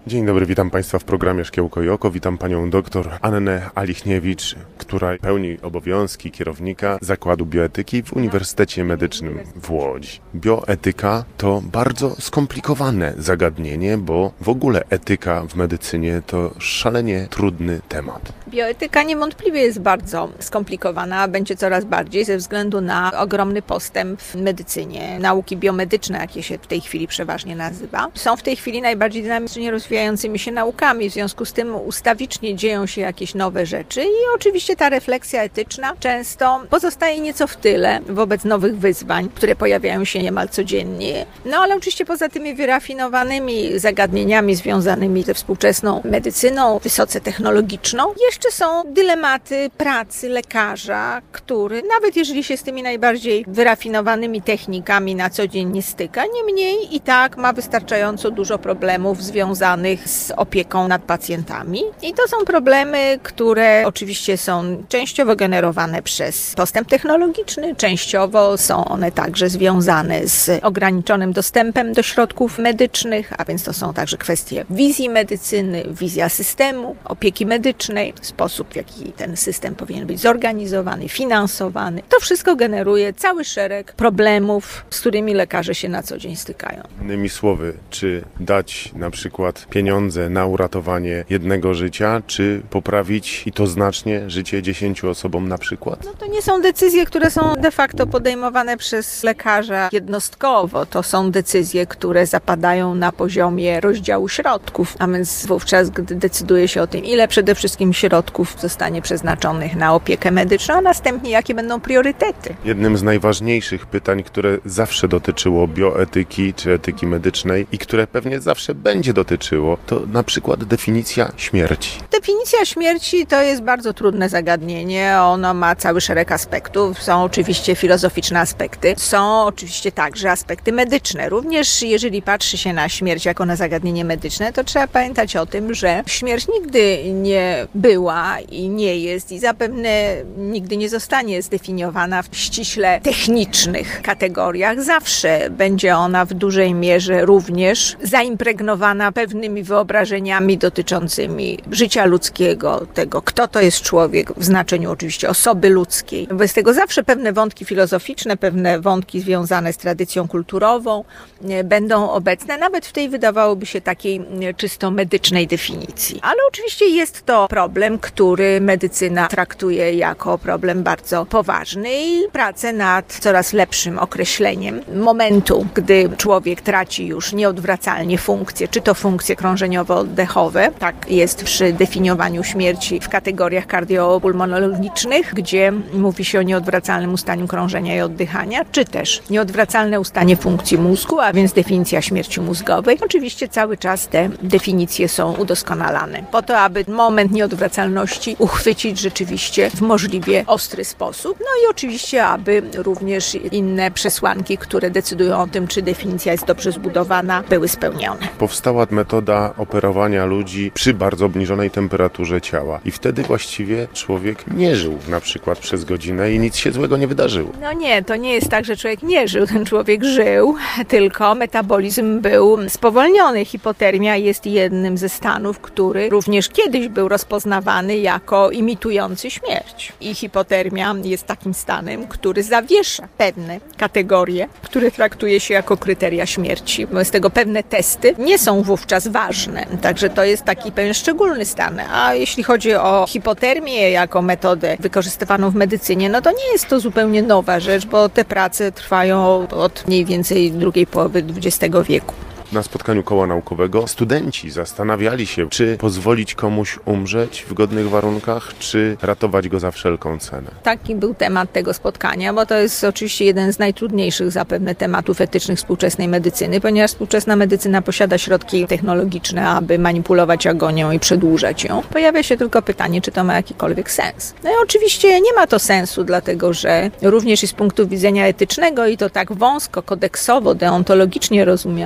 Dzień dobry, witam Państwa w programie Szkiełko i Oko. Witam Panią doktor Annę Alichniewicz, która pełni obowiązki kierownika Zakładu Bioetyki w Uniwersytecie Medycznym w Łodzi. Bioetyka to bardzo skomplikowane zagadnienie, bo w ogóle etyka w medycynie to szalenie trudny temat. Bioetyka niewątpliwie jest bardzo skomplikowana, a będzie coraz bardziej ze względu na ogromny postęp w medycynie. Nauki biomedyczne, jakie się w tej chwili przeważnie nazywa, są w tej chwili najbardziej dynamicznie rozwijającymi się naukami. W związku z tym ustawicznie dzieją się jakieś nowe rzeczy i oczywiście ta refleksja etyczna często pozostaje nieco w tyle wobec nowych wyzwań, które pojawiają się niemal codziennie. No ale oczywiście poza tymi wyrafinowanymi zagadnieniami związanymi ze współczesną medycyną, wysoce technologiczną, jeszcze są dylematy pracy lekarza, który nawet jeżeli się z tymi najbardziej wyrafinowanymi technikami na co dzień nie styka, niemniej i tak ma wystarczająco dużo problemów związanych z opieką nad pacjentami. I to są problemy, które oczywiście są częściowo generowane przez postęp technologiczny, częściowo są one także związane z ograniczonym dostępem do środków medycznych, a więc to są także kwestie wizji medycyny, wizja systemu, opieki medycznej, sposób, w jaki ten system powinien być zorganizowany, finansowany. To wszystko generuje cały szereg problemów, z którymi lekarze się na co dzień stykają. Innymi słowy, czy dać na przykład pieniądze na uratowanie jednego życia, czy poprawić i to znacznie życie 10 osobom na przykład? No to nie są decyzje, które są de facto podejmowane przez lekarza jednostkowo. To są decyzje, które zapadają na poziomie rozdziału środków, a więc wówczas, gdy decyduje się o tym, ile przede wszystkim środków zostanie przeznaczonych na opiekę medyczną, a następnie jakie będą priorytety. Jednym z najważniejszych pytań, które zawsze dotyczyło bioetyki czy etyki medycznej i które pewnie zawsze będzie dotyczyło, to na przykład definicja śmierci. Definicja śmierci to jest bardzo trudne zagadnienie. Ono ma cały szereg aspektów. Są oczywiście filozoficzne aspekty. Są oczywiście także aspekty medyczne. Również jeżeli patrzy się na śmierć jako na zagadnienie medyczne, to trzeba pamiętać o tym, że śmierć nigdy nie była i nie jest i zapewne nigdy nie zostanie zdefiniowana w ściśle technicznych kategoriach. Zawsze będzie ona w dużej mierze również zaimpregnowana pewnymi wyobrażeniami dotyczącymi życia ludzkiego, tego, kto to jest człowiek, w znaczeniu oczywiście osoby ludzkiej. Wobec tego zawsze pewne wątki filozoficzne, pewne wątki związane z tradycją kulturową będą obecne, nawet w tej wydawałoby się takiej czysto medycznej definicji. Ale oczywiście jest to problem, który medycyna traktuje jako problem bardzo poważny i pracę nad coraz lepszym określeniem momentu, gdy człowiek traci już nieodwracalnie funkcje, czy to funkcje krążeniowo-oddechowe, tak jest przy definiowaniu śmierci w kategoriach kardiopulmonologicznych, gdzie mówi się o nieodwracalnym ustaniu krążenia i oddychania, czy też nieodwracalne ustanie funkcji mózgu, a więc definicja śmierci mózgowej. Oczywiście cały czas te definicje są udoskonalane, po to, aby moment nieodwracalności uchwycić rzeczywiście w możliwie ostry sposób. No i oczywiście, aby również inne przesłanki, które decydują o tym, czy definicja jest dobrze zbudowana, były spełnione. Powstała metoda operowania ludzi przy bardzo obniżonej temperaturze ciała i wtedy właściwie człowiek nie żył na przykład przez godzinę i nic się złego nie wydarzyło. No nie, to nie jest tak, że człowiek nie żył. Ten człowiek żył, tylko metabolizm był spowolniony. Hipotermia jest jednym ze stanów, który również kiedyś był rozpoznawany jako imitujący śmierć. I hipotermia jest takim stanem, który zawiesza pewne kategorie, które traktuje się jako kryteria śmierci. Z tego pewne testy nie są wówczas ważne. Także to jest taki pewien szczególny stan. A jeśli chodzi o hipotermię jako metodę wykorzystywaną w medycynie, no to nie jest to zupełnie nowa rzecz, bo te prace trwają od mniej więcej drugiej połowy XX wieku. Na spotkaniu koła naukowego studenci zastanawiali się, czy pozwolić komuś umrzeć w godnych warunkach, czy ratować go za wszelką cenę. Taki był temat tego spotkania, bo to jest oczywiście jeden z najtrudniejszych zapewne tematów etycznych współczesnej medycyny, ponieważ współczesna medycyna posiada środki technologiczne, aby manipulować agonią i przedłużać ją. Pojawia się tylko pytanie, czy to ma jakikolwiek sens. No i oczywiście nie ma to sensu, dlatego że również i z punktu widzenia etycznego i to tak wąsko, kodeksowo, deontologicznie rozumianego,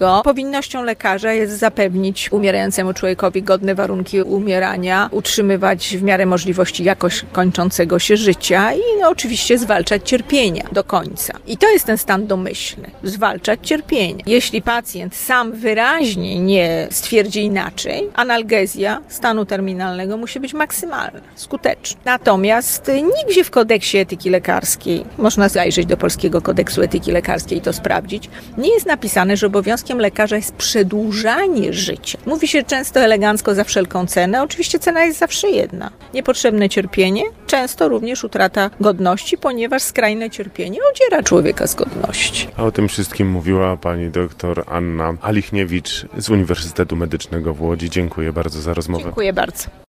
tego powinnością lekarza jest zapewnić umierającemu człowiekowi godne warunki umierania, utrzymywać w miarę możliwości jakość kończącego się życia i oczywiście zwalczać cierpienia do końca. I to jest ten stan domyślny. Zwalczać cierpienie. Jeśli pacjent sam wyraźnie nie stwierdzi inaczej, analgezja stanu terminalnego musi być maksymalna, skuteczna. Natomiast nigdzie w kodeksie etyki lekarskiej, można zajrzeć do polskiego kodeksu etyki lekarskiej i to sprawdzić, nie jest napisane, że obowiązkiem lekarza jest przedłużanie życia. Mówi się często elegancko za wszelką cenę. Oczywiście cena jest zawsze jedna. Niepotrzebne cierpienie, często również utrata godności, ponieważ skrajne cierpienie odziera człowieka z godności. A o tym wszystkim mówiła pani doktor Anna Alichniewicz z Uniwersytetu Medycznego w Łodzi. Dziękuję bardzo za rozmowę. Dziękuję bardzo.